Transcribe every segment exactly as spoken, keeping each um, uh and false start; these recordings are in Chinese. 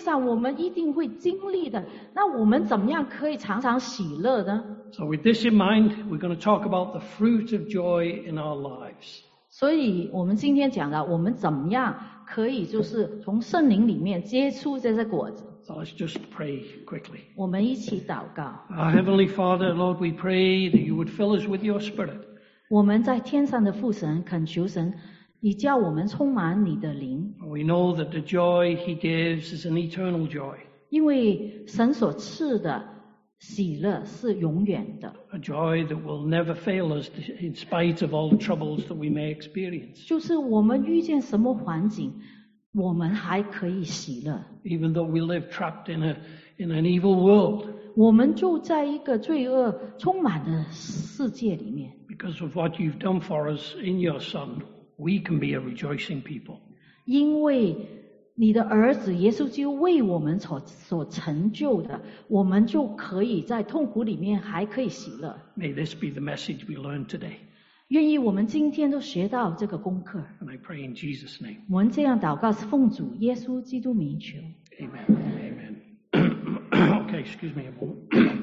上我们一定会经历的。那我们怎么样可以常常喜乐呢？ So with this in mind, we're going to talk about the fruit of joy in our lives. 所以我们今天讲的，我们怎么样可以就是从圣灵里面结出这些果子。 So let's just pray quickly. 我们一起祷告。 Our Heavenly Father, Lord, we pray that you would fill us with your Spirit. 我们在天上的父神恳求神，你叫我们充满你的灵， We know that the joy he gives is an eternal joy, 因为神所赐的喜乐是永远的， a joy that will never fail us in spite of all the troubles that we may experience. 就是我们遇见什么环境，我们还可以喜乐。 Even though we live trapped in a in an evil world, 我们就在一个罪恶充满的世界里面， because of what you've done for us in your Son, we can be a rejoicing people. 因为你的儿子耶稣基督为我们所所成就的，我们就可以在痛苦里面还可以喜乐。 May this be the message we learn today. 愿意我们今天都学到这个功课。 And I pray in Jesus' name. 我们这样祷告是奉主耶稣基督名求。 Amen. Amen. Okay, excuse me a moment.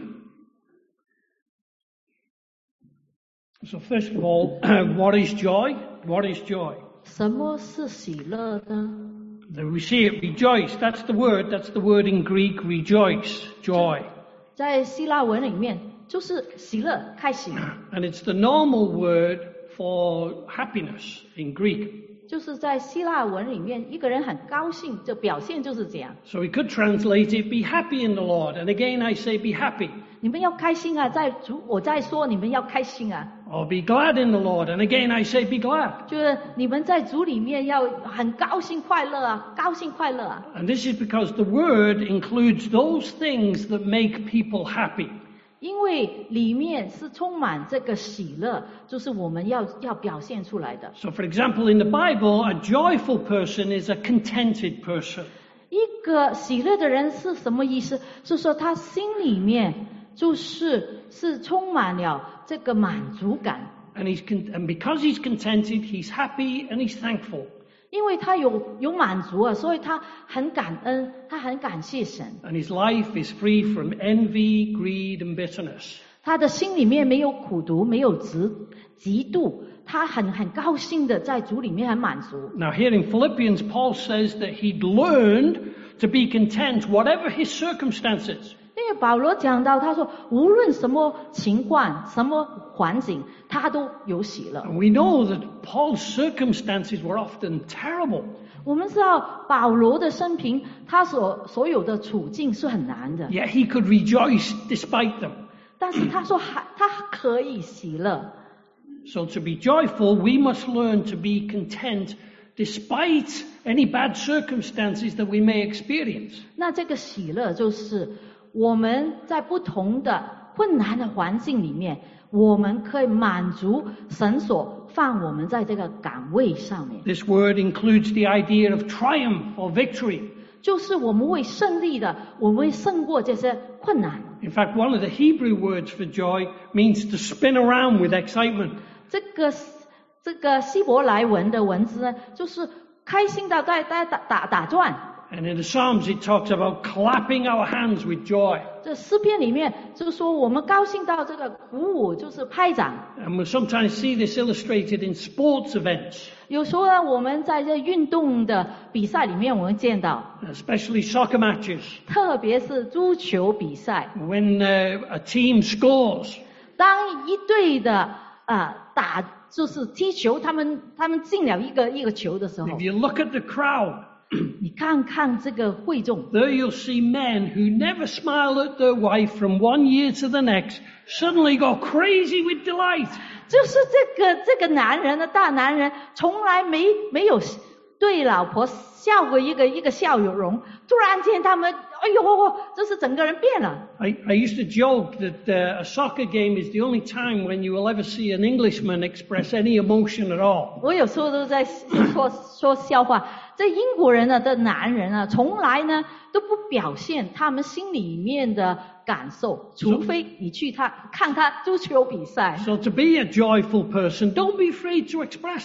So first of all, what is joy? What is joy? 什么是喜乐呢？ Then we see it, rejoice. That's the word. That's the word in Greek, rejoice, joy. 在希腊文里面就是喜乐、开心， And it's the normal word for happiness in Greek. 就是在希腊文里面，一个人很高兴，就表现就是这样。 So we could translate it, be happy in the Lord. And again I say be happy. 你们要开心啊！在主，我在说你们要开心啊！ Or be glad in the Lord. And again I say be glad. 就是你们在主里面要很高兴快乐啊，高兴快乐啊！ And this is because the word includes those things that make people happy. 因为里面是充满这个喜乐，就是我们要要表现出来的。 So for example, in the Bible, a joyful person is a contented person. 一个喜乐的人是什么意思？是说他心里面就是是充满了这个满足感， And he's con- and because he's contented, he's happy and he's thankful. 因为他有有满足啊，所以他很感恩，他很感谢神。 And his life is free from envy, greed, and bitterness. 他的心里面没有苦毒，没有嫉嫉妒，他很很高兴的在主里面很满足。 Now here in Philippians, Paul says that he'd learned to be content whatever his circumstances. 因为保罗讲到，他说无论什么情况、什么环境，他都有喜乐。 And we know that Paul's circumstances were often terrible. 我们知道保罗的生平，他所所有的处境是很难的， Yet he could rejoice despite them. 但是他说还他可以喜乐。 So to be joyful, we must learn to be content despite any bad circumstances that we may experience. 那这个喜乐就是我们在不同的困难的环境里面，我们可以满足神所放我们在这个岗位上面， This word includes the idea of triumph or victory. 就是我们会胜利的，我们会胜过这些困难。 In fact, one of the Hebrew words for joy means to spin around with excitement. 这个这个希伯来文的文字呢，就是开心到在在打打打转。 And in the Psalms it talks about clapping our hands with joy. 这诗篇里面就说我们高兴到这个鼓舞，就是拍掌。 And we sometimes see this illustrated in sports events, 有时候呢，我们在这运动的比赛里面，我们见到， especially soccer matches, 特别是足球比赛， when uh, a team scores. 当一队的呃打就是踢球，他们他们进了一个一个球的时候 If，you look at the crowd, 你看看这个会众， there you'll see men who never smile at their wife from one year to the next suddenly go crazy with delight. 就是这个这个男人呢，大男人从来没没有对老婆笑过一个一个笑容，突然间他们，哎呦，这是整个人变了。 I, I used to joke that uh, a soccer game is the only time when you will ever see an Englishman express any emotion at all. 我有时候都在说说笑话，这英国人呢的男人啊，从来呢都不表现他们心里面的感受，除非你去他看他足球比赛。 So to be a joyful person, don't be afraid to express it.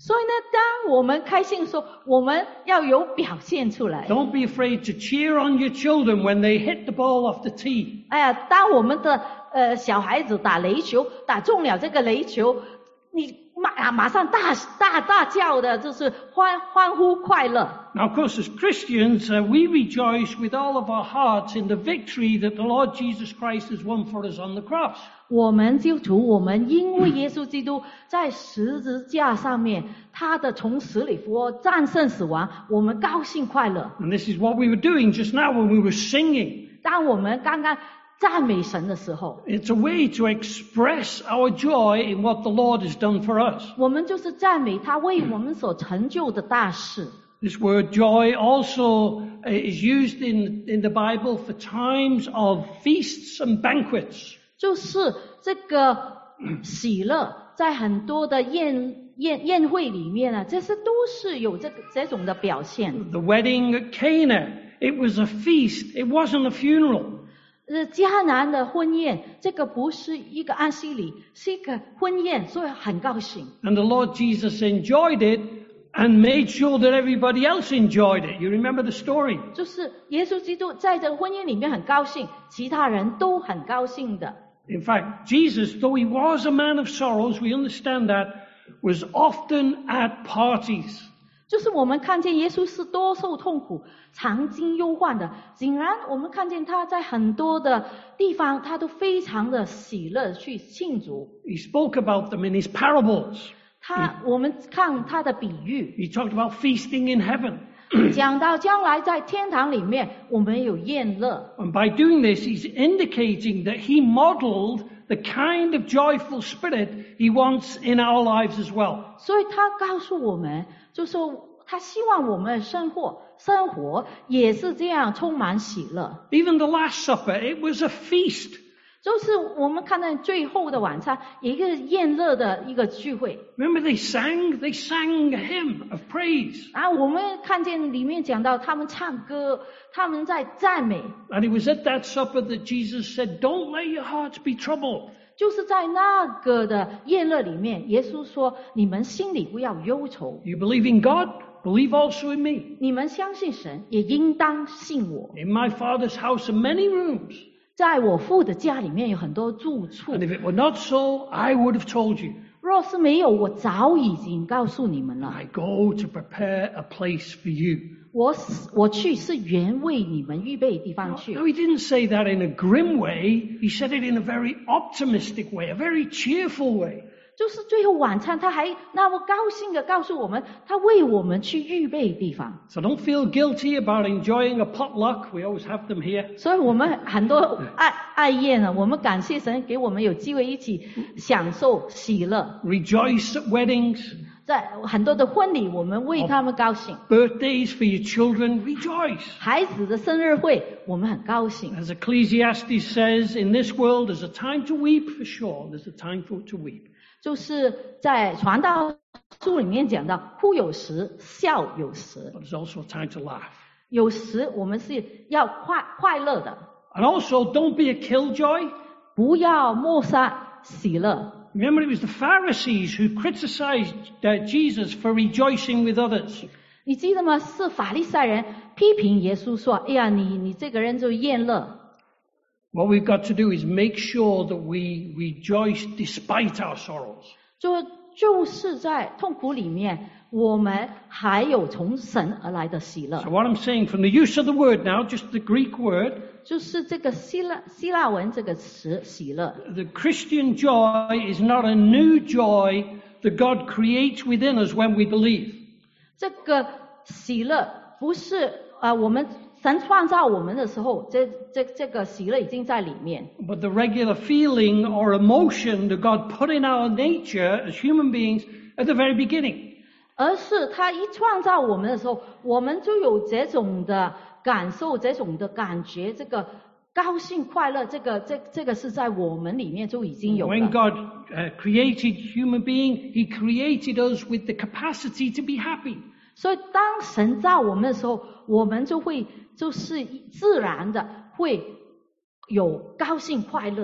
所以呢，当我们开心的时候，我们要有表现出来。 Don't be afraid to cheer on your children when they hit the ball off the tee. 哎呀，当我们的呃小孩子打垒球，打中了这个垒球，你马马上大大大叫的，就是欢欢呼快乐。 Now, of course, as Christians, uh, we rejoice with all of our hearts in the victory that the Lord Jesus Christ has won for us on the cross. 我们基督徒，我们因为耶稣基督在十字架上面，他的从死里复活，战胜死亡，我们高兴快乐。 And this is what we were doing just now when we were singing. 当我们刚刚赞美神的时候， It's a way to express our joy in what the Lord has done for us. 我们就是赞美他为我们所成就的大事。 This word joy also uh, is used in, in the Bible for times of feasts and banquets. 就是这个喜乐，在很多的宴宴宴会里面呢，这些都是有这个这种的表现。 The wedding at Cana, it was a feast, it wasn't a funeral. 呃，迦南的婚宴，这个不是一个安息礼，是一个婚宴，所以很高兴。 And the Lord Jesus enjoyed it and made sure that everybody else enjoyed it. You remember the story? 就是耶稣基督在这个婚宴里面很高兴，其他人都很高兴的。 In fact, Jesus, though he was a man of sorrows, we understand that, was often at parties. 就是我们看见耶稣是多受痛苦、常经忧患的，竟然我们看见他在很多的地方，他都非常的喜乐去庆祝。 He spoke about them in his parables. 他，我们看他的比喻， He talked about feasting in heaven. 讲到将来在天堂里面，我们有宴乐。 And by doing this, he's indicating that he modeled the kind of joyful spirit he wants in our lives as well. 所以他告诉我们，就说他希望我们生活生活也是这样充满喜乐。 Even the Last Supper, it was a feast. 就是我们看到最后的晚餐，有一个宴乐的一个聚会。 Remember they sang, they sang a hymn of praise. 啊，我们看见里面讲到他们唱歌，他们在赞美， And it was at that supper that Jesus said, don't let your hearts be troubled. 就是在那个的宴乐里面，耶稣说：“你们心里不要忧愁， You believe in God? Believe also in me. 你们相信神，也应当信我。 In my Father's house are many rooms. 在我父的家里面有很多住处， And if it were not so, I would have told you. 若是没有，我早已经告诉你们了。 I go to prepare a place for you. 我死我去是原为你们预备地方去。 No, he didn't say that in a grim way. He said it in a very optimistic way, a very cheerful way. 就是最后晚餐，他还那么高兴的告诉我们，他为我们去预备地方。 So don't feel guilty about enjoying a potluck. We always have them here. 所以我们很多爱爱宴呢，我们感谢神给我们有机会一起享受喜乐。 Rejoice at weddings, 在很多的婚礼，我们为他们高兴； birthdays for your children. Rejoice. 孩子的生日会，我们很高兴。 As Ecclesiastes says, in this world there's a time to weep for sure. There's a time for to weep. 就是在传道书里面讲到，哭有时，笑有时。 But there's also a time to laugh. 有时我们是要快快乐的， And also, don't be a killjoy. 不要抹杀喜乐。 Remember, it was the Pharisees who criticized uh, Jesus for rejoicing with others. 你记得吗？是法利赛人批评耶稣说：“哎呀，你你这个人就厌乐。” What we've got to do is make sure that we rejoice despite our sorrows. 就就是在痛苦里面，我们还有从神而来的喜乐。 So what I'm saying, from the use of the word now, just the Greek word, 就是这个希腊希腊文这个词喜乐， the Christian joy is not a new joy that God creates within us when we believe. 这个喜乐不是啊、呃，我们神创造我们的时候，这这这个喜乐已经在里面。 But the regular feeling or emotion that God put in our nature as human beings at the very beginning. 而是他一创造我们的时候，我们就有这种的感受，这种的感觉，这个高兴快乐，这个这这个是在我们里面就已经有 When 了。 God uh, created human being, He created us with the capacity to be happy. 所以当神造我们的时候，我们就会就是自然的会有高兴快乐的。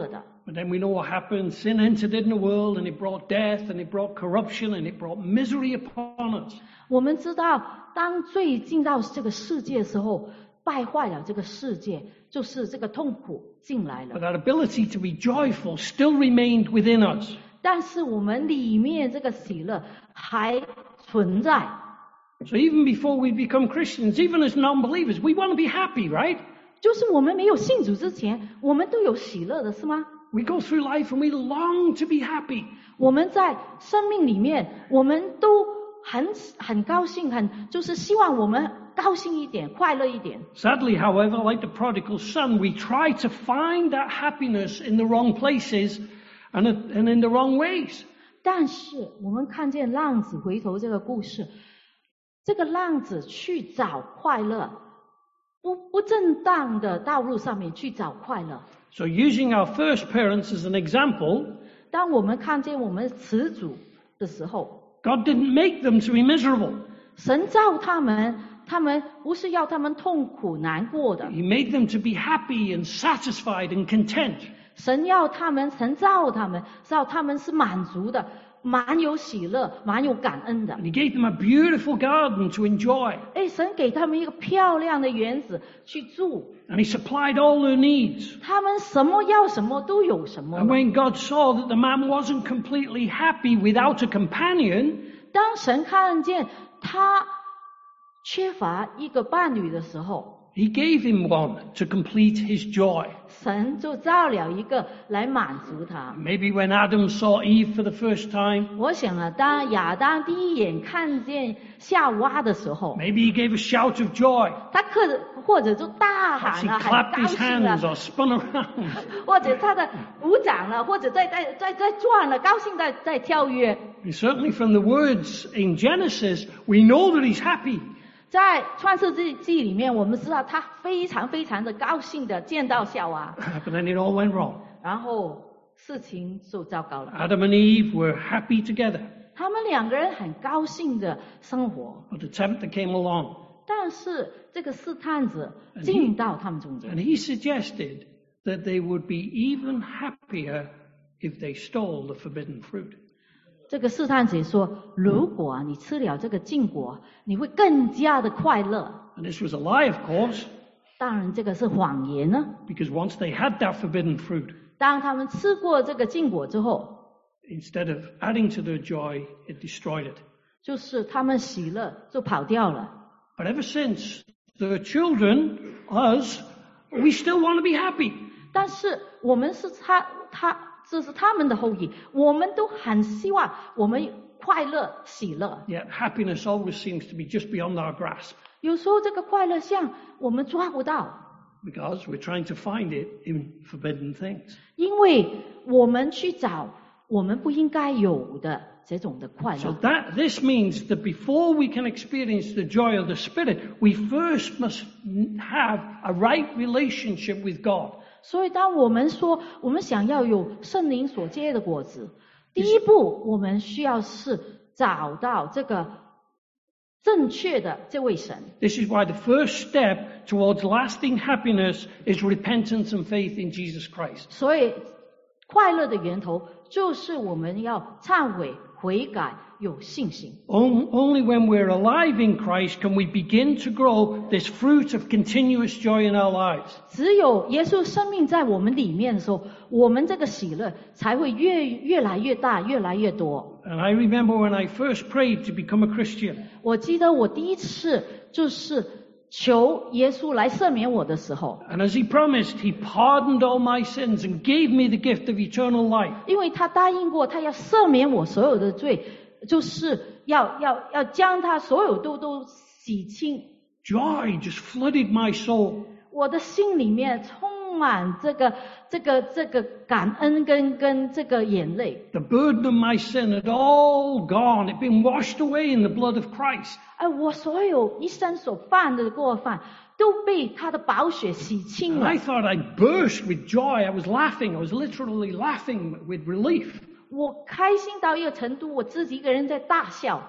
But then we know what happened. Sin entered in the world and it brought death and it brought corruption and it brought misery upon us. 我们知道，当罪进到这个世界的时候，败坏了这个世界，就是这个痛苦进来 But 了。 that ability to be joyful still remained within us. 但是我们里面这个喜乐还存在。 So even before we become Christians, even as non-believers, we want to be happy, right? 就是我们没有信主之前，我们都有喜乐的，是吗？ We go through life and we long to be happy. 我们在生命里面，我们都很很高兴，很就是希望我们高兴一点，快乐一点。 Sadly, however, like the prodigal son, we try to find that happiness in the wrong places and, and in the wrong ways. 但是我们看见浪子回头这个故事，这个浪子去找快乐，不不正当的道路上面去找快乐。 So using our first parents as an example, 当我们看见我们始祖的时候， God didn't make them to be miserable. 神造他们，他们不是要他们痛苦难过的， He made them to be happy and satisfied and content. 神要他们，神造他们，造他们是满足的，满有喜乐，满有感恩的。 And He gave them a beautiful garden to enjoy. 哎，神给他们一个漂亮的园子去住， And He supplied all their needs. 他们什么要什么都有什么 And。when God saw that the man wasn't completely happy without a companion, 当神看见他缺乏一个伴侣的时候， He gave him one to complete his joy. 神就造了一个来满足他。 Maybe when Adam saw Eve for the first time, 我想啊，当亚当第一眼看见夏娃的时候， maybe he gave a shout of joy. 他可或者就大 Perhaps 喊 he 了，很 clapped 高 his 兴了 hands，or spun around. 或者他的鼓掌了，或者在在在在转了，高兴在在跳跃。 And certainly from the words in Genesis, we know that he's happy. 在创世纪记里面，我们知道他非常非常的高兴的见到夏娃， But then it all went wrong. 然后事情就糟糕了。 Adam and Eve were happy together. 他们两个人很高兴的生活， But the tempter came along 但是这个试探者进到他们中 and 间， he suggested that they would be even happier if they stole the forbidden fruit. 这个试探者说：“如果你吃了这个禁果，你会更加的快乐。 And this was a lie, of course, ” 当然，这个是谎言呢。 because once they had that forbidden fruit, 当他们吃过这个禁果之后， instead of adding to their joy, it destroyed it. 就是他们喜乐就跑掉了。 But ever since, the children, us, we still want to be happy. 但是我们是他他这是他们的后裔，我们都很希望我们快乐喜乐。 Yet happiness always seems to be just beyond our grasp, 有时候这个快乐像我们抓不到， because we're trying to find it in forbidden things. 因为我们去找我们不应该有的这种的快 So 乐。 that this means that before we can experience the joy of the Spirit, we first must have a right relationship with God. 所以当我们说我们想要有圣灵所结的果子，第一步我们需要是找到这个正确的这位神。 This is why the first step towards lasting happiness is repentance and faith in Jesus Christ. 所以快乐的源头就是我们要忏悔、悔改、有信心。 On- Only when we're alive in Christ can we begin to grow this fruit of continuous joy in our lives. 只有耶稣生命在我们里面的时候，我们这个喜乐才会越越来越大，越来越多。 And I remember when I first prayed to become a Christian, 我记得我第一次就是求耶稣来赦免我的时候， and as He promised, He pardoned all my sins and gave me the gift of eternal life. 因为他答应过，他要赦免我所有的罪，就是要要要将他所有都都洗清。 Joy just flooded my soul. 我的心里面充满这个这个这个感恩跟跟这个眼泪。 The burden of my sin had all gone. It had been washed away in the blood of Christ. 哎，我所有一生所犯的过犯都被他的宝血洗清 And 了。 I thought I burst with joy. I was laughing. I was literally laughing with relief. 我开心到一个程度，我自己一个人在大笑。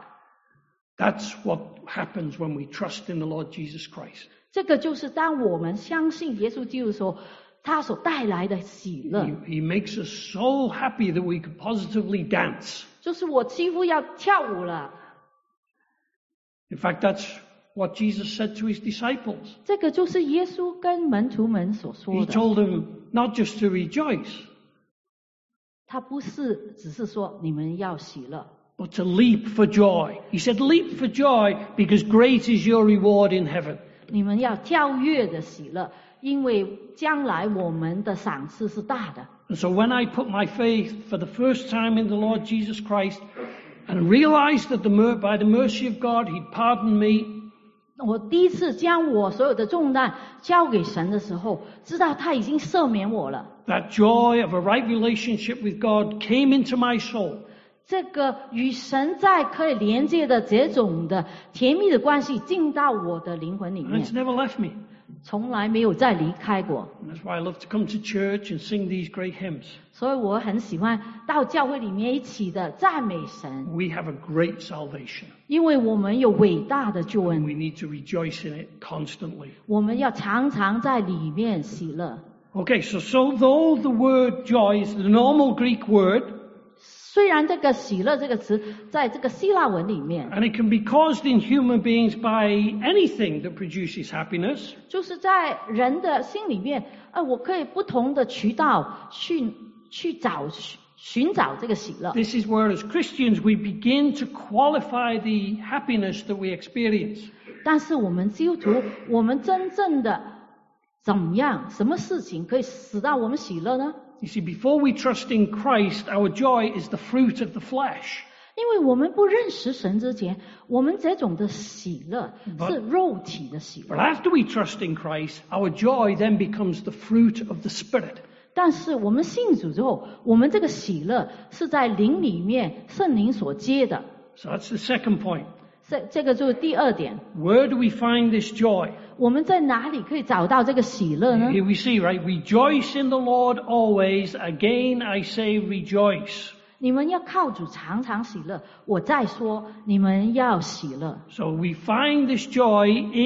That's what happens when we trust in the Lord Jesus Christ. 这个就是当我们相信耶稣基督的时候， 他所带来的喜乐。 He, he makes us so happy that we could positively dance. 就是我几乎要跳舞了。 In fact, that's what Jesus said to his disciples. 这个就是耶稣跟门徒们所 He 说的。 told them not just to rejoice, 他不是只是说你们要喜乐， but to leap for joy. He said, leap for joy because great is your reward in heaven. 你们要跳跃的喜乐，因为将来我们的赏赐是大的。 And so when I put my faith for the first time in the Lord Jesus Christ and realized that the mer- by the mercy of God He'd pardoned me, 我第一次将我所有的重担交给神的时候，知道他已经赦免我了。 that joy of a right relationship with God came into my soul. 这个与神在可以连接的这种的甜蜜的关系进到我的灵魂里 And 面 it's，never left me. 从来没有再离开过。 And that's why I love to come to church and sing these great hymns. 所以我很喜欢到教会里面一起的赞美神， We have a great salvation. 因为我们有伟大的救恩， We need to rejoice in it constantly. 我们要常常在里面喜乐。 Okay, so, so though the word joy is the normal Greek word, 虽然这个喜乐这个词在这个希腊文里面， and it can be caused in human beings by anything that produces happiness, 就是在人的心里面，呃，我可以不同的渠道去去找寻找这个喜乐。 this is where as Christians we begin to qualify the happiness that we experience. 但是我们基督徒，我们真正的怎么样？什么事情可以使到我们喜乐呢？ You see, before we trust in Christ, our joy is the fruit of the flesh. 因为我们不认识神之前，我们这种的喜乐 But- 是肉体的喜 But 乐。 after we trust in Christ, our joy then becomes the fruit of the Spirit. 但是我们信主之后，我们这个喜乐是在灵里面圣灵所接的。 So that's the second point. 这这个就是第二点， Where do we find this joy? 我们在哪里可以找到这个喜乐呢？ Here we see, right? Rejoice in the Lord always. Again, I say rejoice. 你们要靠主常常喜乐。我再说，你们要喜乐。 So we find this joy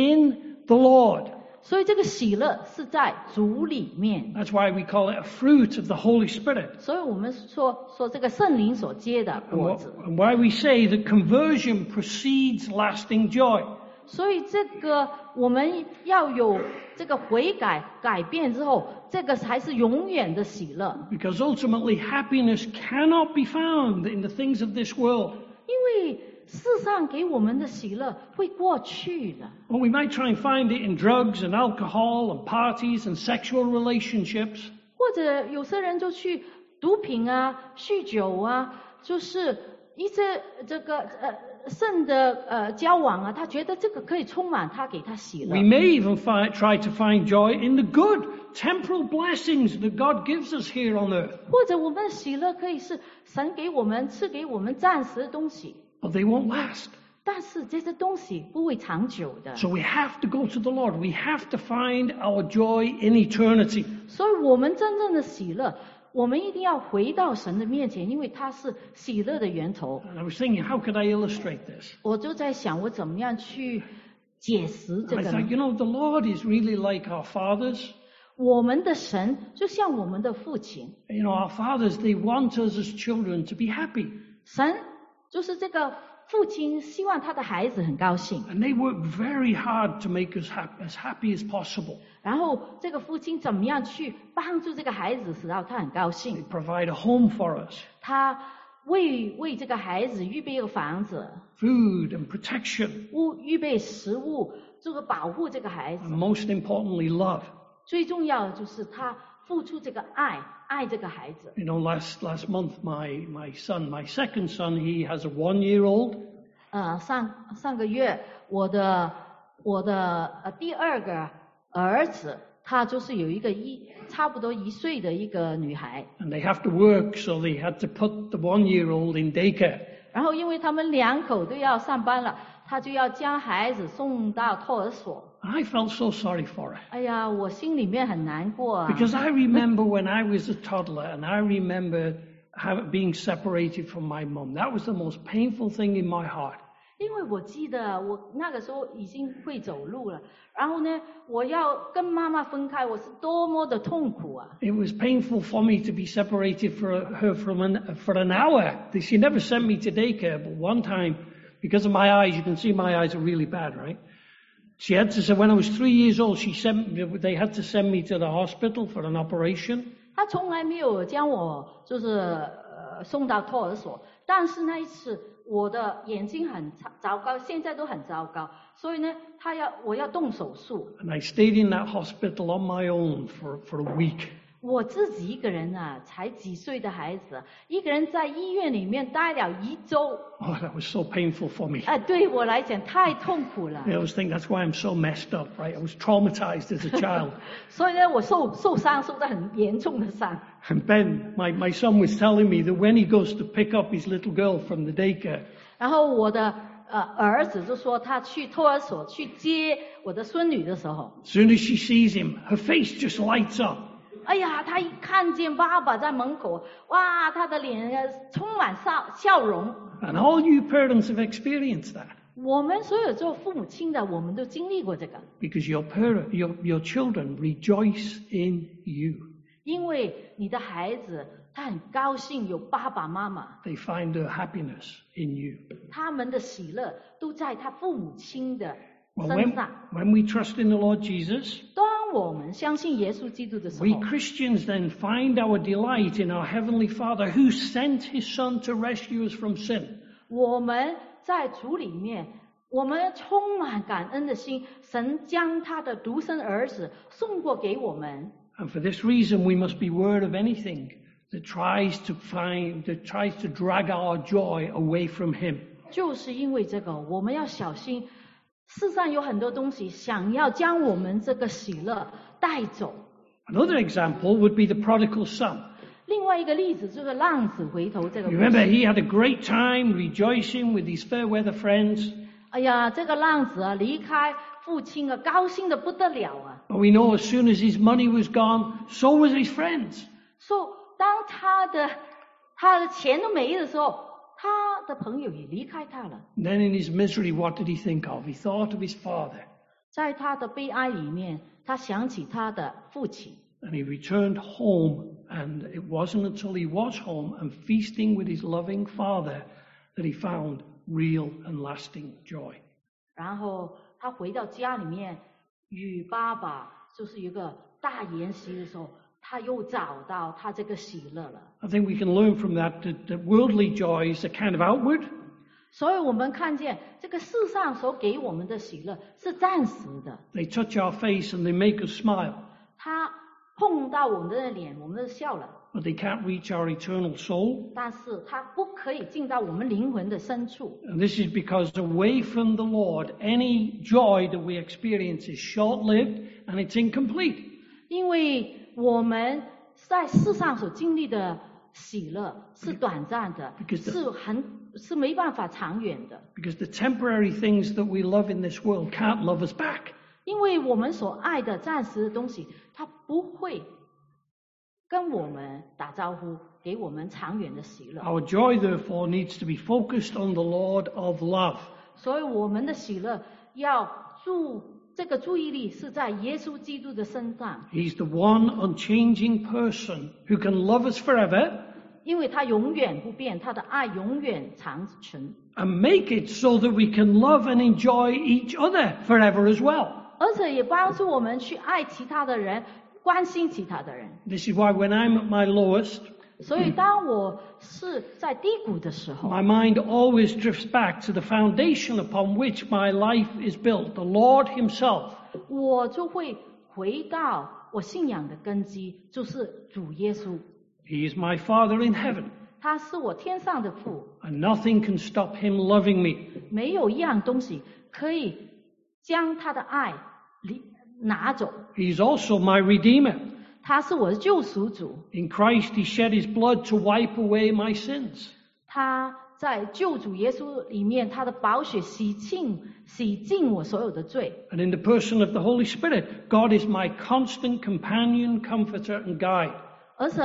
in the Lord. 所以这个喜乐是在主里面。 That's why we call it a fruit of the Holy Spirit. 所以我们说说这个圣灵所结的 And 果 wh- 子。 and why we say that conversion precedes lasting joy. 所以这个我们要有这个悔改改变之后，这个才是永远的喜乐。 Because ultimately happiness cannot be found in the things of this world. 因为世上给我们的喜乐会过去的。 Well, we might try and find it in drugs and alcohol and parties and sexual relationships. 或者有些人就去毒品啊、酗酒啊，就是一些这个呃性的呃交往啊，他觉得这个可以充满他，给他喜乐 We。may even fi- try to find joy in the good temporal blessings that God gives us here on earth. 或者我们的喜乐可以是神给我们赐给我们暂时的东西， But they won't last. 但是这些东西不会长久的。 So we have to go to the Lord. We have to find our joy in eternity. 所以我们真正的喜乐，我们一定要回到神的面前，因为他是喜乐的源头。 And I was thinking, how could I illustrate this? 我就在想，我怎么样去解释这 I 个 thought, 呢？ you know, the Lord is really like our fathers. 我们的神就像我们的父亲， You know, our fathers, they want us as children to be happy. 神就是这个父亲，希望他的孩子很高兴。 And they work very hard to make us hap- as happy as possible. 然后这个父亲怎么样去帮助这个孩子，使到他很高 They 兴？ provide a home for us, 他为为这个孩子预备一个房子， food and protection, 物预备食物，这个保护这个孩子。 and most importantly, love. 最重要的就是他付出这个爱，爱这个孩子。 You know, last last month, my my son, my second son, he has a one-year-old, 呃，上上个月我的我的呃第二个儿子，他就是有一个一差不多一岁的一个女孩， and they have to work, so they had to put the one-year-old in daycare. 然后因为他们两口都要上班了，他就要将孩子送到托儿所。 I felt so sorry for her. 哎呀，我心里面很难过啊。 Because I remember when I was a toddler and I remember how, being separated from my mum. That was the most painful thing in my heart. 因为我记得我那个时候已经会走路了，然后呢，我要跟妈妈分开，我是多么的痛苦啊！ It was painful for me to be separated for her from an, for an hour. She never sent me to daycare, but one time, because of my eyes, you can see my eyes are really bad, right? She had to say, when I was three years old, she sent, they had to send me to the hospital for an operation. 他从来没有将我就是呃送到托儿所，但是那一次我的眼睛很糟糕，现在都很糟糕，所以呢，他要我要动手术。 And I stayed in that hospital on my own for, for a week. 我自己一个人啊，才几岁的孩子，一个人在医院里面待了一周。 Oh, that was so painful for me. 哎，对我来讲太痛苦了。 I always think that's why I'm so messed up, right? I was traumatized as a child. 所以呢，我受受伤，受到很严重的伤。 And Ben, my, my son was telling me that when he goes to pick up his little girl from the daycare, 然后我的呃儿子就说他去托儿所去接我的孙女的时候， as soon as she sees him, her face just lights up. 哎呀，他一看见爸爸在门口，哇，他的脸呃充满笑笑容。 And all you parents have experienced that 我们所有做父母亲的，我们都经历过这个， because your parent, your, your children rejoice in you. 因为你的孩子他很高兴有爸爸妈妈， They find their happiness in you. 他们的喜乐都在他父母亲的 Well, 身 when, 上。 when we trust in the Lord Jesus, 当我们相信耶稣基督的时 we 候， Christians then find our delight in our Heavenly Father who sent His Son to rescue us from sin. 我们在主里面，我们充满感恩的心，神将他的独生儿子送过给我们。 And for this reason, we must beware of anything that tries to find, that tries to drag our joy away from Him. 就是因为这个，我们要小心。世上有很多东西想要将我们这个喜乐带走。 Another example would be the prodigal son. 另外一个例子就是浪子回头这个故 Remember, 事。 he had a great time rejoicing with his fair weather friends. 哎呀，这个浪子啊，离开父亲啊，高兴的不得了啊。 But we know as soon as his money was gone, so was his friends. 说、so, 当他的他的钱都没的时候，他的朋友也离开他了。 And then in his misery, what did he think of? He thought of his father. 在他的悲哀里面，他想起他的父亲。 And he returned home, and it wasn't until he was home and feasting with his loving father that he found real and lasting joy. 然后他回到家里面，与爸爸就是一个大筵席的时候，他又找到他这个喜乐了。 I think we can learn from that that, that worldly joy is a kind of outward, 所以我们看见这个世上所给我们的喜乐是暂时的， they touch our face and they make us smile, 它碰到我们的脸，我们就笑了。 but they can't reach our eternal soul. 但是它不可以进到我们灵魂的深处， And this is because away from the Lord, any joy that we experience is short-lived and it's incomplete. 因为我们在世上所经历的喜乐是短暂的， Because the- 是很是没办法长远的。 Because the temporary things that we love in this world can't love us back. 因为我们所爱的暂时的东西，它不会跟我们打招呼，给我们长远的喜乐。 Our joy, therefore, needs to be focused on the Lord of love. 所以我们的喜乐要注这个注意力是在耶稣基督的身上， He's the one unchanging person who can love us forever 因为他永远不变，他的爱永远长存， and make it so that we can love and enjoy each other forever as well. 而且也帮助我们去爱其他的人，关心其他的人。 This is why when I'm at my lowest, 所以当我是在低谷的时候， my mind always drifts back to the foundation upon which my life is built, the Lord Himself. 我就会回到我信仰的根基，就是主耶稣。 He is my Father in heaven, 他是我天上的父， and nothing can stop Him loving me. 没有一样东西可以将他的爱离拿走。 He is also my Redeemer. 他是我的救赎主， In Christ, He shed His blood to wipe away my sins. 他在救主耶稣里面，他的宝血洗净洗净我所有的罪。 And in the person of the Holy Spirit, God is my constant companion, comforter, and guide. 而且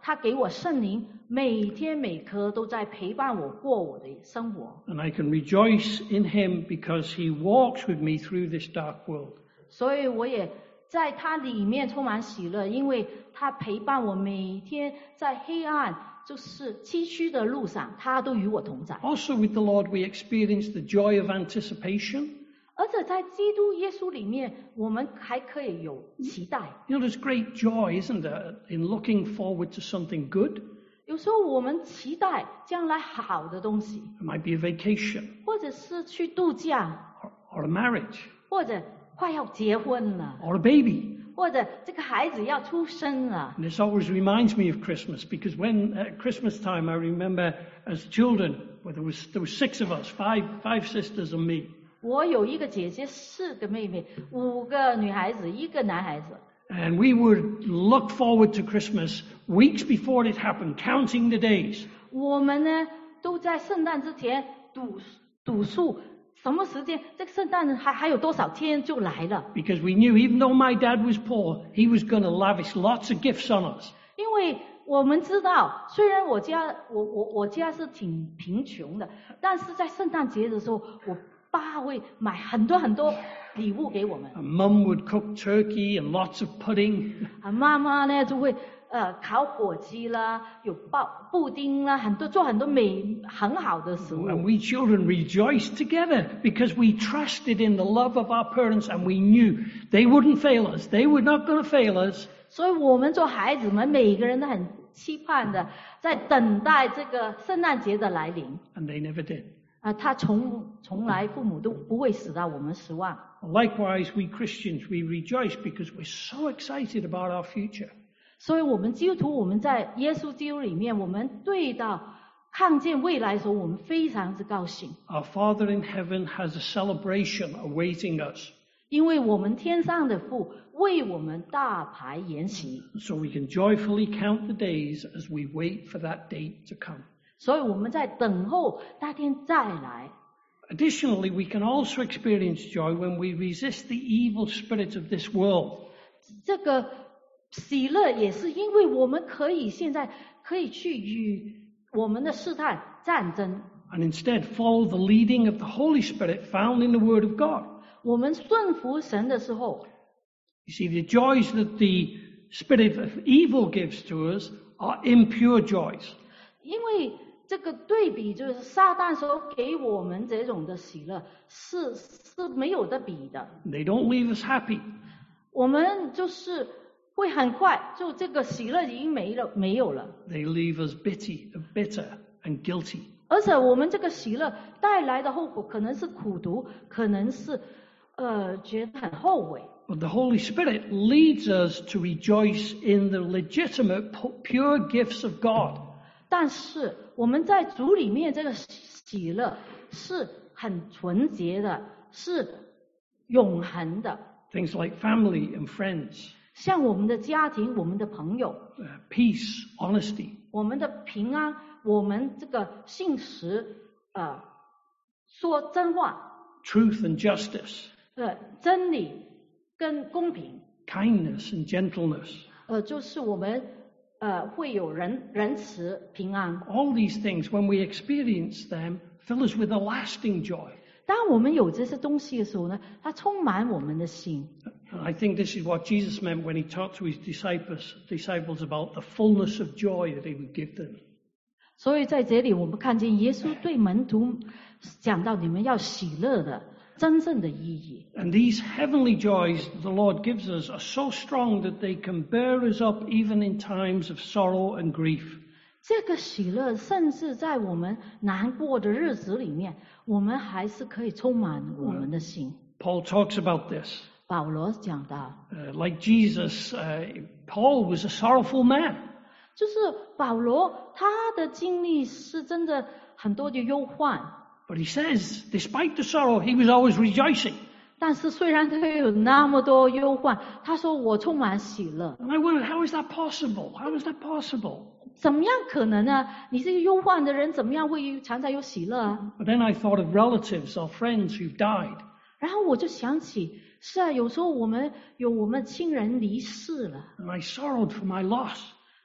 他给我圣灵，每天每刻都在陪伴我过我的生活。 And I can rejoice in him because he walks with me through this dark world. 所以我也在他里面充满喜乐，因为他陪伴我每天在黑暗就是崎岖的路上，他都与我同在。 Also with the Lord we experience the joy of anticipation. 而且在基督耶稣里面，我们还可以有期待。 You know, there's great joy, isn't there, in looking forward to something good. 有时候我们期待将来好的东西， It might be a vacation 或者是去度假， or, or a marriage 或者快要结婚了， or a baby. 或者这个孩子要出生了。 And this always reminds me of Christmas because when at Christmas time I remember as children, well, there was there was six of us, five five sisters and me. 我有一个姐姐，四个妹妹，五个女孩子，一个男孩子。 And we would look forward to Christmas weeks before it happened, counting the days. 我们呢都在圣诞之前赌赌数，什么时间这个圣诞还还有多少天就来了。 Because we knew even though my dad was poor, he was going to lavish lots of gifts on us. 因为我们知道，虽然我家我我我家是挺贫穷的，但是在圣诞节的时候，我爸会买很多很多礼物给我们。 And Mum would cook turkey and lots of pudding. 啊，妈妈呢就会呃烤火鸡啦，有包布丁啦，很多做很多美很好的食物。 And we children rejoiced together because we trusted in the love of our parents and we knew they wouldn't fail us. They were not going to fail us. 所以我们做孩子们，每个人都很期盼的，在等待这个圣诞节的来临。 And they never did. 啊，他从从来父母都不会使到我们失望。 Likewise, we Christians, we rejoice because we're so excited about our future. 所以我们基督徒，我们在耶稣基督里面，我们对到看见未来的时候，我们非常之高兴， Our Father in heaven has a celebration awaiting us. 因为我们天上的父为我们大排筵席， So we can joyfully count the days as we wait for that date to come. 所以我们在等候那天再来。 Additionally, we can also experience joy when we resist the evil spirit of this world. 这个喜乐也是因为我们可以现在可以去与我们的试探战争， And instead follow the leading of the Holy Spirit found in the Word of God. 我们顺服神的时候， You see, the joys that the spirit of evil gives to us are impure joys. 因为这个对比就是撒旦所给我们这种的喜乐是是没有得比的， They don't leave us happy. 我们就是会很快就这个喜乐已经没了没有了， They leave us bitter, bitter and guilty. 而且我们这个喜乐带来的后果可能是苦毒，可能是呃觉得很后悔。 But the Holy Spirit leads us to rejoice in the legitimate, pu- pure gifts of God. 但是我们在主里面这个喜乐是很纯洁的，是永恒的。 Things like family and friends, 像我们的家庭、我们的朋友、 uh, peace, honesty, 我们的平安、我们这个信实，呃，说真话， truth and justice, 呃，真理跟公平， kindness and gentleness. 呃，就是我们呃会有仁仁慈、平安。 All these things, when we experience them, fill us with a lasting joy. 当我们有这些东西的时候呢，它充满我们的心。 And I think this is what Jesus meant when he talked to his disciples, disciples about the fullness of joy that he would give them. 所以在这里，我们看见耶稣对门徒讲到：你们要喜乐的真正的意义。 And these heavenly joys the Lord gives us are so strong that they can bear us up even in times of sorrow and grief. 这个喜乐，甚至在我们难过的日子里面，我们还是可以充满我们的心。 Paul talks about this. 保罗讲到， Uh, like Jesus, uh, Paul was a sorrowful man. 就是保罗他的经历是真的很多的忧患， But he says, despite the sorrow, he was always rejoicing. 但是虽然他有那么多忧患，他说我充满喜乐。 And I wondered, how is that possible? How is that possible? 怎么样可能呢？你这个忧患的人怎么样会常常有喜乐啊？ But then I thought of relatives or friends who've died. 然后我就想起，是啊，有时候我们有我们亲人离世了， And I sorrowed for my loss.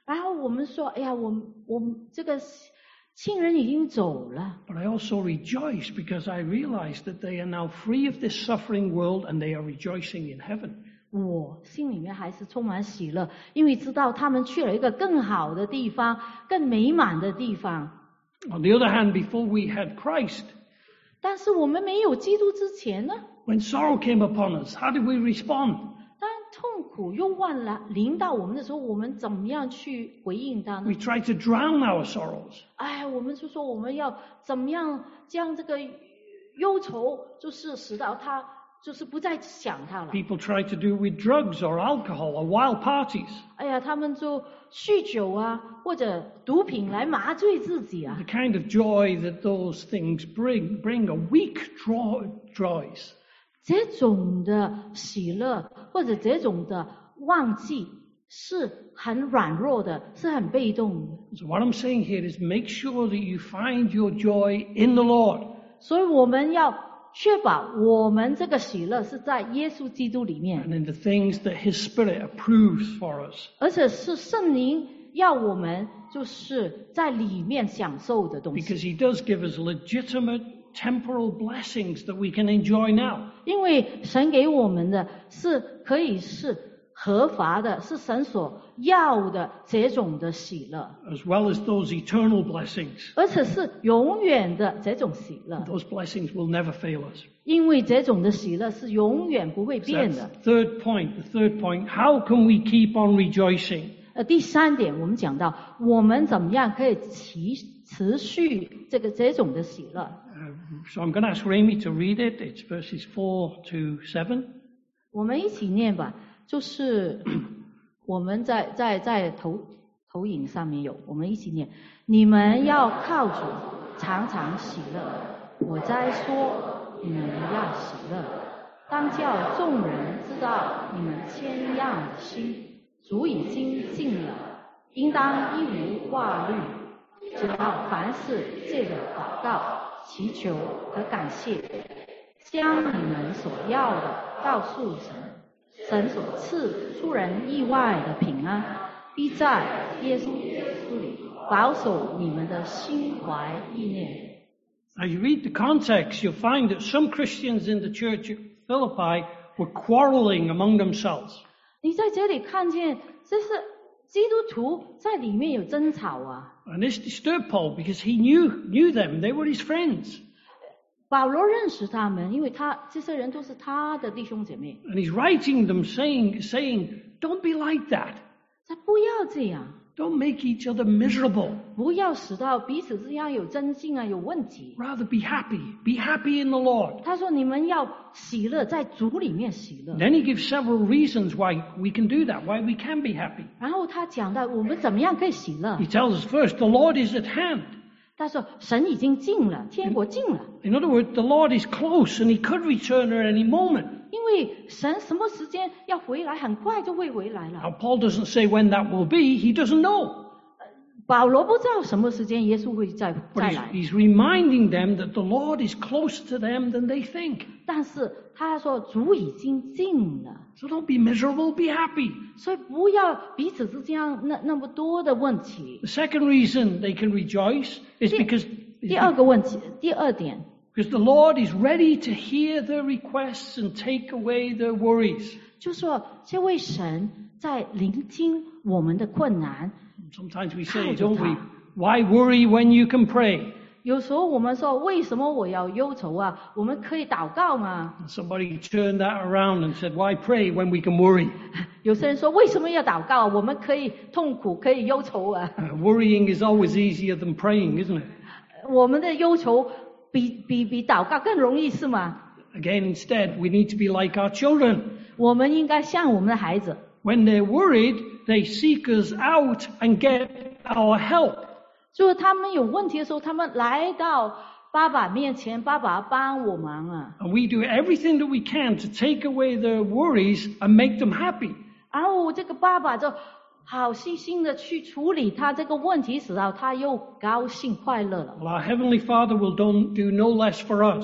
然后我们说，哎呀，我们我们这个亲人已经走了。 But I also rejoice because I realize that they are now free of this suffering world and they are rejoicing in heaven. 我心里面还是充满喜乐，因为知道他们去了一个更好的地方，更美满的地方。 On the other hand, before we had Christ, 但是我们没有基督之前呢， when sorrow came upon us, how did we respond? 当痛苦忧患来临到我们的时候，我们怎么样去回应它呢 We？ tried to drown our sorrows. 哎，我们就说我们要怎么样将这个忧愁，就是使到他就是不再想他了。 People tried to do it with drugs or alcohol or wild parties. 哎呀，他们就酗酒啊，或者毒品来麻醉自己啊 The。kind of joy that those things bring, bring a weak draw, joys. 这种的喜乐或者这种的忘记是很软弱的，是很被动的。 So what I'm saying here is make sure that you find your joy in the Lord. 所以我们要确保我们这个喜乐是在耶稣基督里面， And in the things that His Spirit approves for us. 而且是圣灵要我们就是在里面享受的东西。 Because He does give us legitimate temporal blessings that we can enjoy now. 因为神给我们的是可以是合法的，是神所要的这种的喜乐， As well as those eternal blessings. 而且是永远的这种喜乐， Those blessings will never fail us. 因为这种的喜乐是永远不会 So 变 that's 的。 the third point. The third point. How can we keep on rejoicing? 呃，第三点我们讲到，我们怎么样可以持持续这个这种的喜乐。 Uh, so I'm going to ask Rami to read it. It's verses four to seven. 我们一起念吧，就是我们在在在投投影上面有，我们一起念：你们要靠主，常常喜乐。我在说，你们要喜乐，当叫众人知道你们谦让的心。主已经尽了，应当一无挂虑，只要凡事借着祷告、祈求和感谢，将你们所要的告诉神，神所赐出人意外的平安，必在耶稣基督里保守你们的心怀意念。 As you read the context, you'll find that some Christians in the church at Philippi were quarreling among themselves. 你在这里看见，这是基督徒在里面有争吵啊。 And this disturbed Paul because he knew knew them. They were his friends. 保罗认识他们，因为他这些人都是他的弟兄姐妹。 And he's writing them saying, saying, don't be like that. 他不要这样， Don't make each other miserable. 不要使到彼此之间有争竞啊，有问题。 Rather be happy. Be happy in the Lord. 他说你们要喜乐，在主里面喜乐。 Then he gives several reasons why we can do that, why we can be happy. 然后他讲到我们怎么样可以喜乐 He。tells us first, the Lord is at hand. 他说神已经近了，天国近了， In other words, the Lord is close and he could return at any moment. 因为神什么时间要回来，很快就会回来 Now, 了。 Paul doesn't say when that will be. He doesn't know. 保罗不知道什么时间耶稣会再 But 再 he's, 来， he's reminding them that the Lord is closer to them than they think. 但是他说主已经近了。 So don't be miserable, be happy. 所以不要彼此之间那那么多的问题。 The second reason they can rejoice is because, is 第二个问题，第二点， because the Lord is ready to hear their requests and take away their worries. 就说这位神在聆听我们的困难。 Sometimes we say, 靠着他。 don't we? Why worry when you can pray? 有时候我们说，为什么我要忧愁啊？我们可以祷告吗？ Somebody turned that around and said, why pray when we can worry? 有些人说，为什么要祷告？我们可以痛苦，可以忧愁啊。 Uh, worrying is always easier than praying, isn't it? 我们的忧愁比比比祷告更容易，是吗？ Again, instead, we need to be like our children. 我们应该像我们的孩子， When they're worried, they seek us out and get our help. 就是他们有问题的时候，他们来到爸爸面前，爸爸帮我忙啊。 And we do everything that we can to take away their worries and make them happy. 然后这个爸爸就好细心的去处理他这个问题，使到他又高兴快乐了。 Well, our Heavenly Father will don't do no less for us.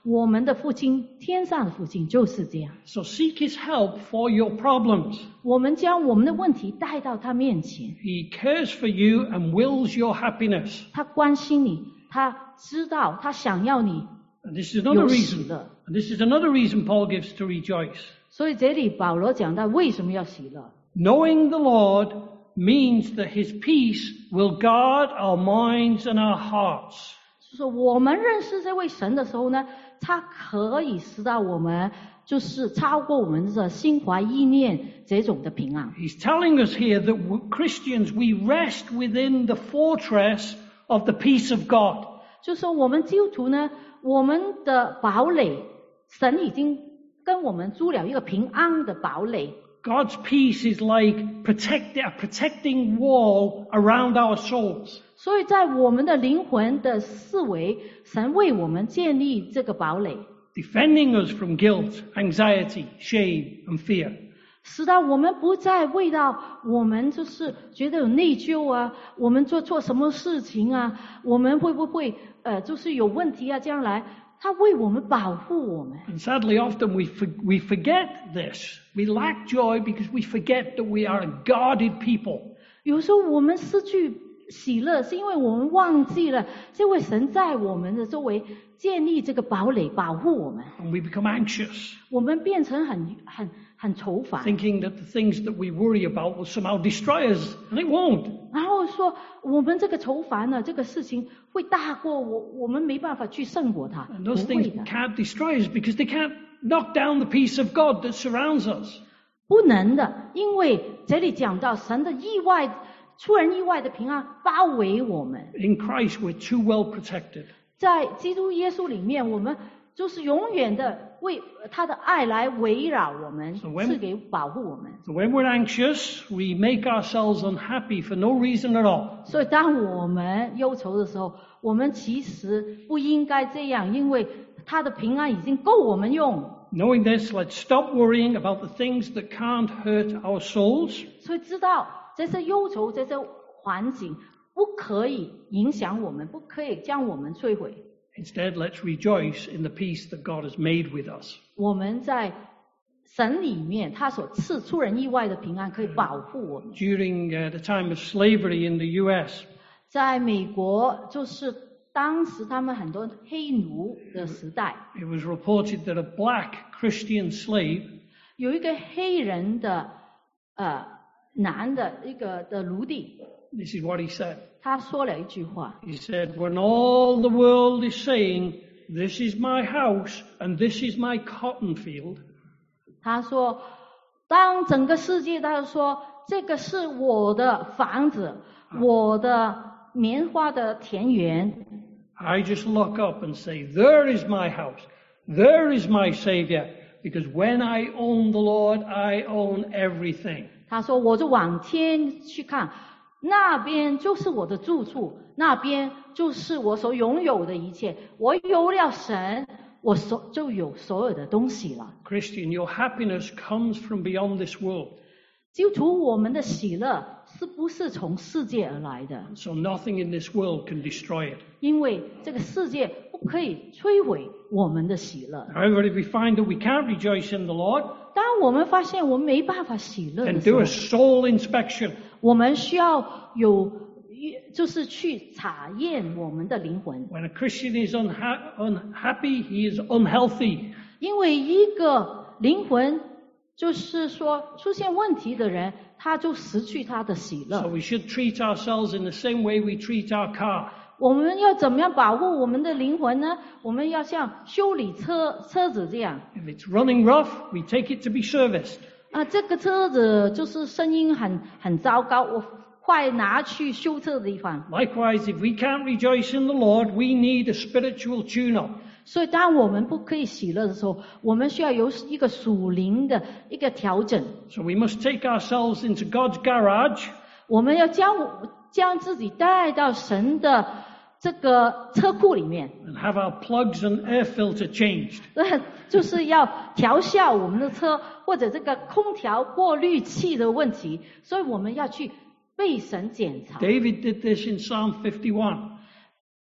我们的父亲，天上的父亲就是这样。 So seek His help for your problems. 我们将我们的问题带到他面前， He cares for you and wills your happiness. 他关心你，他知道，他想要你 And this is another 有喜 reason. 乐。 And this is another reason Paul gives to rejoice. 所以这里保罗讲到为什么要喜乐。 Knowing the Lord means that His peace will guard our minds and our hearts. 就是我们认识这位神的时候呢，他可以使到我们就是超过我们的心怀意念这种的平安。 He's telling us here that we, Christians, we rest within the fortress of the peace of God. 就是说我们基督徒呢，我们的堡垒，神已经跟我们筑了一个平安的堡垒。 God's peace is like protect, a protecting wall around our souls. 所以在我们的灵魂的四围，神为我们建立这个堡垒， Defending us from guilt, anxiety, shame, and fear. 使到我们不再为到我们就是觉得有内疚啊，我们做错什么事情啊，我们会不会呃就是有问题啊？将来他为我们保护我们。 And sadly, often we, for, we forget this. We lack joy because we forget that we are a guarded people. 有时候我们失去喜乐，是因为我们忘记了这位神在我们的周围建立这个堡垒，保护我们。 And we become anxious, 我们变成很很很愁烦， thinking that the things that we worry about will somehow destroy us. And it won't. 然后说我们这个愁烦呢，这个事情会大过我，我们没办法去胜过它， And 不 those 会 things 的， can't destroy us because they can't knock down the peace of God that surrounds us. 不能的，因为这里讲到神的意外、出人意外的平安包围我们， In Christ, we're too well protected. 在基督耶稣里面，我们就是永远的为他的爱来围绕我们， So when- 赐给保护我们。 So when we're anxious, we make ourselves unhappy for no reason at all. 所以当我们忧愁的时候，我们其实不应该这样，因为他的平安已经够我们用。 Knowing this, let's stop worrying about the things that can't hurt our souls. 所以知道这些忧愁、这些环境不可以影响我们，不可以将我们摧毁。 Instead, let's rejoice in the peace that God has made with us. 我们在神里面，他所赐出人意外的平安，可以保护我们。 During uh, the time of slavery in the U S, 在美国，就是当时他们很多黑奴的时代， it was reported that a black Christian slave 有一个黑人的呃男的一个的奴隶， this is what he said. 他说了一句话， He said, when all the world is saying, this is my house and this is my cotton field, 他说，当整个世界他说这个是我的房子，我的棉花的田园， I just look up and say, there is my house, there is my Savior, because when I own the Lord, I own everything. 他说我就往天去看，那边就是我的住处，那边就是我所拥有的一切。我有了神，我所就有所有的东西了。 Christian, your happiness comes from beyond this world. 基督徒，我们的喜乐是不是从世界而来的？ So nothing in this world can destroy it. 因为这个世界不可以摧毁我们的喜乐。 However, if we find that we can't rejoice in the Lord, 当我们发现我们没办法喜乐的 then 时 do 候 a，soul inspection. 我们需要有，就是去查验我们的灵魂。 When a Christian is unha- unhappy, he is unhealthy. 因为一个灵魂，就是说出现问题的人，他就失去他的喜 So 乐。 we should treat ourselves in the same way we treat our car. 我们要怎么样保护我们的灵魂呢？我们要像修理车车子这样。 If it's running rough, we take it to be serviced. 啊，这个车子就是声音很很糟糕，我快拿去修车的地方。 Likewise, if we can't rejoice in the Lord, we need a spiritual tune-up. 所以，当我们不可以喜乐的时候，我们需要有一个属灵的一个调整。 So we must take ourselves into God's garage 我们要将将自己带到神的这个车库里面， and have our plugs and air filter changed. 就是要调校我们的车或者这个空调过滤器的问题。所以我们要去被神检查。 David did this in Psalm fifty-one.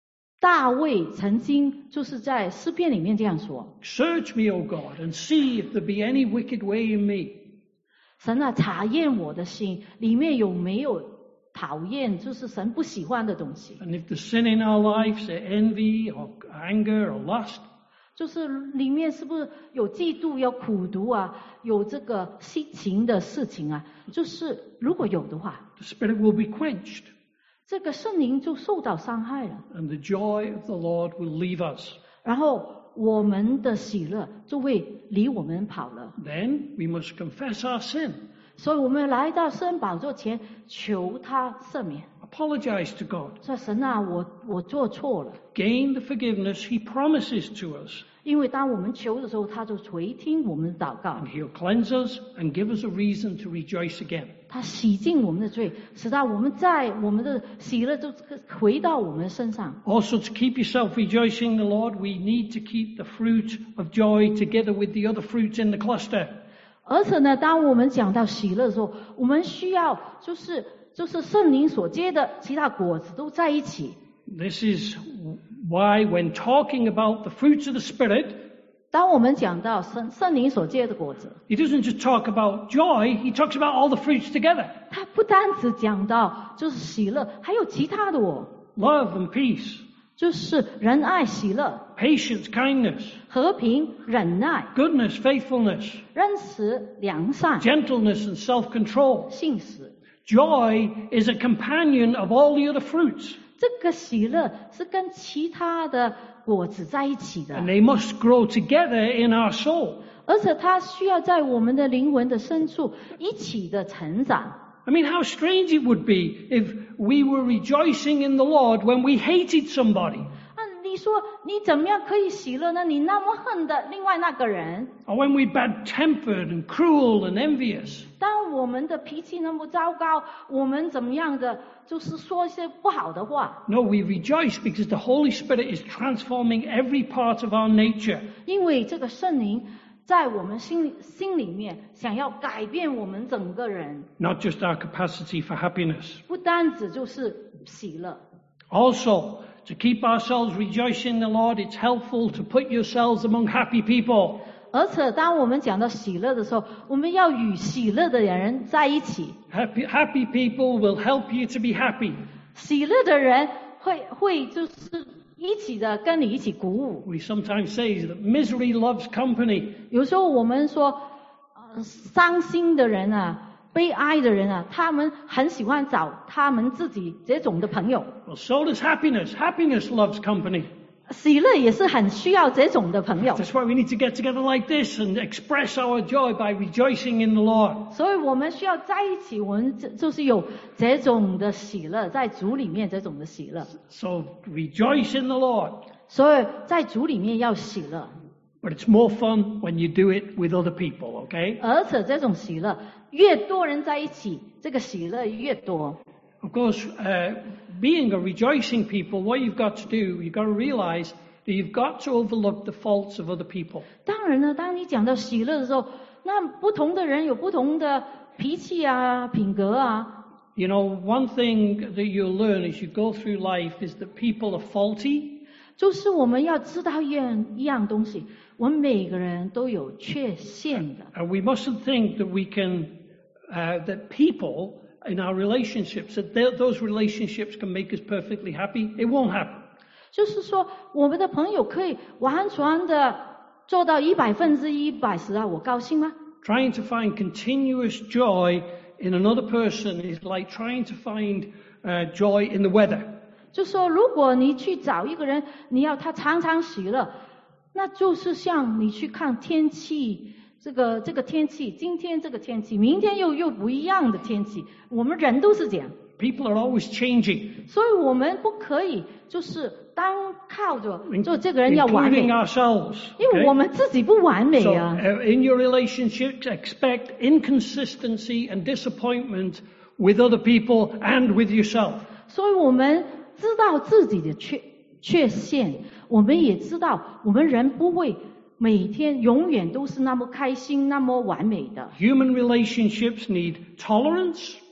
大卫曾经就是在诗篇里面这样说 Search me, O God, and see if there be any wicked way in me. 神啊，查验我的心，里面有没有讨厌，就是神不喜欢的东西。 And if the sin in our lives is envy or anger or lust, 就是里面是不是有嫉妒、有苦毒啊，有这个激情的事情啊？就是如果有的话， the Spirit will be quenched, 这个圣灵就受到伤害了， and the joy of the Lord will leave us. 然后我们的喜乐就会离我们跑了。 Then we must confess our sin, 所以我们来到圣宝座前，求他赦免。 apologize to God, 说神啊，我我做错了。 gain the forgiveness He promises to us, 因为当我们求的时候，他就垂听我们的祷告 and， He'll cleanse us and give us a reason to rejoice again. 他洗净我们的罪，使到我们在我们的喜乐就回到我们身上。 Also, to keep yourself rejoicing in the Lord, we need to keep the fruit of joy together with the other fruits in the cluster. 而且呢，当我们讲到喜乐的时候，我们需要就是就是圣灵所结的其他果子都在一起。 This is why when talking about the fruits of the Spirit, 当我们讲到圣圣灵所结的果子， He doesn't just talk about joy, He talks about all the fruits together. 他不单只讲到就是喜乐，还有其他的哦， Love and peace, 就是仁爱、喜乐、 patience, kindness, 和平、忍耐、 goodness, faithfulness, 仁慈、良善、 gentleness and self-control. 信实。 Joy is a companion of all the other fruits, 这个喜乐是跟其他的果子在一起的 and，they must grow together in our soul. 而且它需要在我们的灵魂的深处一起的成长。 I mean, how strange it would be if we were rejoicing in the Lord when we hated somebody, 啊，你说你怎么样可以喜乐呢？你那么恨的另外那个人， or when we're bad-tempered and cruel and envious. 当我们的脾气那么糟糕，我们怎么样的就是说一些不好的话？ No, we rejoice because the Holy Spirit is transforming every part of our nature. 因为这个圣灵在我们心里心里面想要改变我们整个人， Not just our capacity for happiness. 不单只就是喜乐。 Also, to keep ourselves rejoicing in the Lord, it's helpful to put yourselves among happy people. 而且当我们讲到喜乐的时候，我们要与喜乐的人在一起。 Happy, happy people will help you to be happy. 喜乐的人会会就是一起的跟你一起鼓舞。 We sometimes say that misery loves company. 有时候我们说，呃，伤心的人啊，悲哀的人啊，他们很喜欢找他们自己这种的朋友。 Well, so does happiness. Happiness loves company. 喜乐也是很需要这种的朋友。 That's why we need to get together like this and express our joy by rejoicing in the Lord. 所以我们需要在一起，我们这就是有这种的喜乐，在主里面这种的喜乐。 So rejoice in the Lord. 所以在主里面要喜乐， But it's more fun when you do it with other people, okay? 而且这种喜乐越多人在一起，这个喜乐越多。 Of course, uh, being a rejoicing people, what you've got to do, you've got to realize that you've got to overlook the faults of other people. 当然呢，当你讲到喜乐的时候，那不同的人有不同的脾气啊、品格啊。 You know, one thing that you'll learn as you go through life is that people are faulty. 就是我们要知道一样一样东西，我们每个人都有缺陷的。 And we mustn't think that we can, uh, that people in our relationships, that they- those relationships can make us perfectly happy. It won't happen. 就是说，我们的朋友可以完全的做到一百分之一百十啊，我高兴吗？ Trying to find continuous joy in another person is like trying to find uh, joy in the weather. 就说如果你去找一个人，你要他常常喜乐，那就是像你去看天气，这个这个天气，今天这个天气，明天又又不一样的天气，我们人都是这样， People are always changing, 所以我们不可以就是单靠着做这个人要完美 including，ourselves. 因为 okay? 我们自己不完美 So, 啊。 uh, in your relationships, expect inconsistency and disappointment with other people and with yourself. 所以我们知道自己的缺缺陷，我们也知道我们人不会每天永远都是那么开心、那么完美的。 Human relationships need tolerance,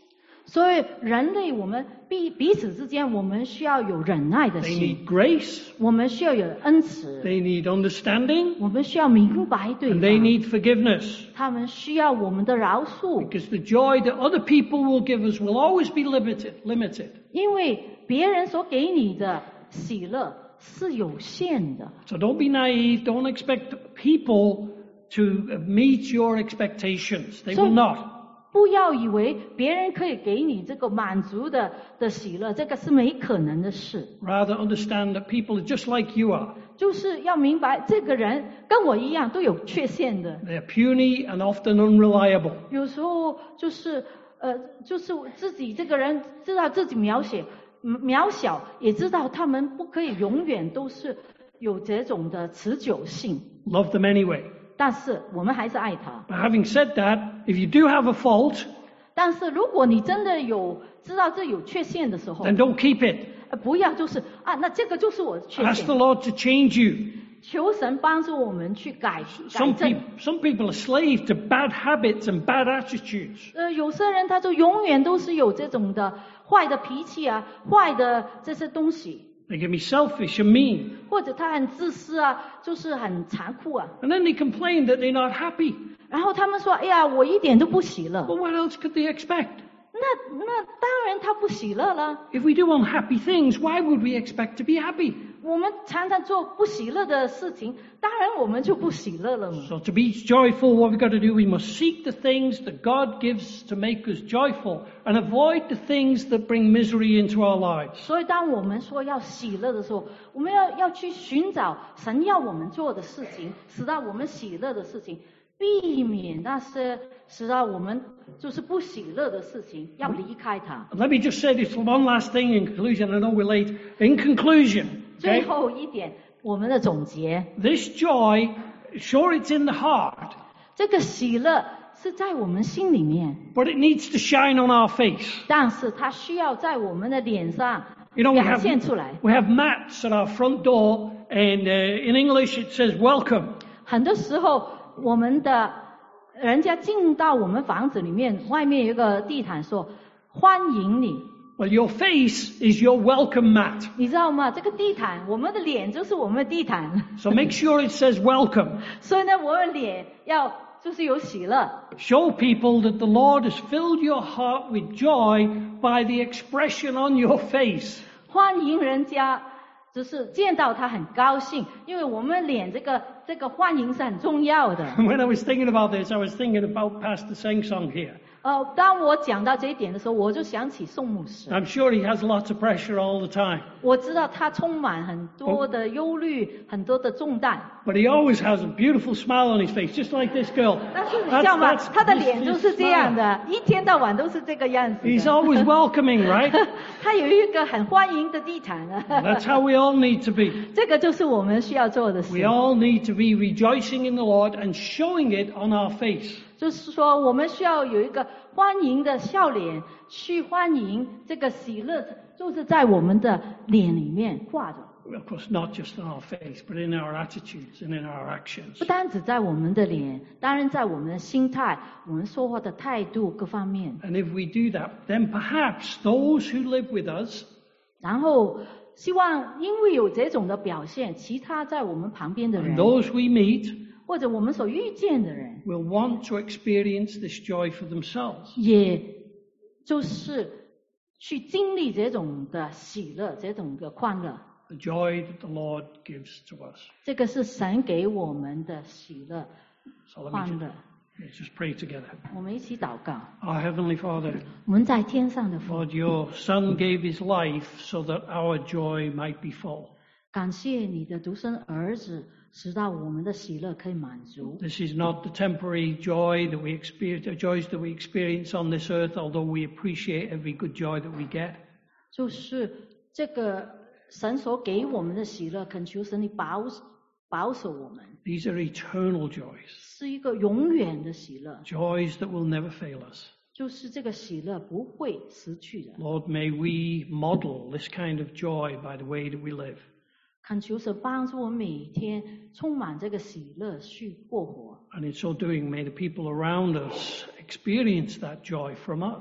所以人类我们彼彼此之间，我们需要有忍耐的 They 心， need grace. 我们需要有恩慈， They need understanding. 我们需要明白对 And they 方， need forgiveness. 他们需要我们的饶恕， Because the joy that other people will give us will always be limited. limited. 因为别人所给你的喜乐是有限的。 So don't be naive. Don't expect people to meet your expectations. They So- will not. 不要以为别人可以给你这个满足的的喜乐，这个是没可能的事。 Rather understand that people are just like you are. 就是要明白，这个人跟我一样都有缺陷的， They are puny and often unreliable. 有时候就是呃，就是自己这个人知道自己渺小，嗯渺小，也知道他们不可以永远都是有这种的持久性， Love them anyway. 但是我们还是爱他。 But having said that, if you do have a fault, 但是如果你真的有知道这有缺陷的时候， then don't keep it. 呃不要就是啊，那这个就是我的缺 Ask the 陷。 Lord to change you. 求神帮助我们去改改 Some, 正 peop-。some people are slaves to bad habits and bad attitudes. 呃，有些人他就永远都是有这种的坏的脾气啊，坏的这些东西， They can be selfish and mean. 或者他很自私啊，就是很残酷啊。 And then they complain that they're not happy. 然后他们说：“哎呀，我一点都不喜乐。 Well, what else could they expect? ” 那那当然他不喜乐了。 If we do unhappy things, why would we expect to be happy? 我们常常做不喜乐的事情，当然我们就不喜乐了嘛。 So to be joyful, what we've got to do, we must seek the things that God gives to make us joyful and avoid the things that bring misery into our lives. 所以当我们说要喜乐的时候，我们要要去寻找神要我们做的事情，使到我们喜乐的事情，避免那些使到我们就是不喜乐的事情，要离开它。 And let me just say this one last thing in conclusion. I know we're late. In conclusion, 最 okay, 后一点，我们的总结， this joy, sure it's in the heart, 这个喜乐是在我们心里面， but it needs to shine on our face. 但是它需要在我们的脸上 You know, we 表 have, 现出来。 we have mats at our front door, and uh, in English it says welcome. 很多时候，我们的人家进到我们房子里面，外面有一个地毯说欢迎你， Well, your face is your welcome mat. 你知道吗？这个地毯，我们的脸就是我们的地毯， So make sure it says welcome. 所以呢，我们脸要就是有喜乐， Show people that the Lord has filled your heart with joy by the expression on your face. 欢迎人家，就是见到他很高兴，因为我们脸这个这个欢迎是很重要的。 And when I was thinking about this, I was thinking about Pastor Seng Song here. 呃，当我讲到这一点的时候，我就想起宋牧师。 I'm sure he has lots of pressure all the time, 我知道他充满很多的忧虑，很多的重担。 but he always has a beautiful smile on his face, just like this girl. 但是你 That's- 知道吗？ that's 他的 his- 脸 his 就是这样 smile. 的，一天到晚都是这个样子的。 He's always welcoming, right? 他有一个很欢迎的地毯啊。 That's how we all need to be. 这个就是我们需要做的事 We。all need to be rejoicing in the Lord and showing it on our face. 就是说，我们需要有一个欢迎的笑脸，去欢迎这个喜乐，就是在我们的脸里面挂着。 Of course, not just on our face, but in our attitudes and in our actions. 不单只在我们的脸，当然在我们的心态、我们说话的态度各方面。 And if we do that, then perhaps those who live with us 然后，希望因为有这种的表现，其他在我们旁边的 and 人， those we meet 或者我们所遇见的人， will want to experience this joy for themselves. 也就是去经历这种的喜乐，这种的快乐。 The joy that the Lord gives to us. 这个是神给我们的喜乐、 So let 快 me 乐。 just, let's just pray together. 我们一起祷告。 Our Heavenly Father, 我们在天上的父， Lord, your Son gave his life so that our joy might be full. 感谢你的独生儿子，使到我们的喜乐可以满足。 This is not the temporary joy that we experience, the joys that we experience on this earth, although we appreciate every good joy that we get. 就是这个神所给我们的喜乐，恳求神你保保守我们， These are eternal joys, 是一个永远的喜乐， joys that will never fail us. 就是这个喜乐不会失去的。 Lord, may we model this kind of joy by the way that we live. 恳求神帮助我们每天充满这个喜乐去过活， And in so doing, may the people around us experience that joy from us.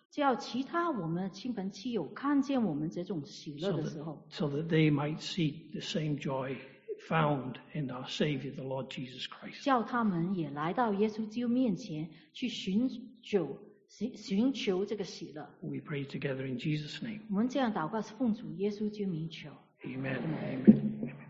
叫其他我们的亲朋戚友看见我们这种喜乐 so 的 that, 时候， so that they might seek the same joy found in our Savior, the Lord Jesus Christ. 叫他们也来到耶稣基督面前去寻求寻寻求这个喜乐。 We pray together in Jesus' name. 我们这样祷告是奉主耶稣基督名求。 Amen. Amen. Amen.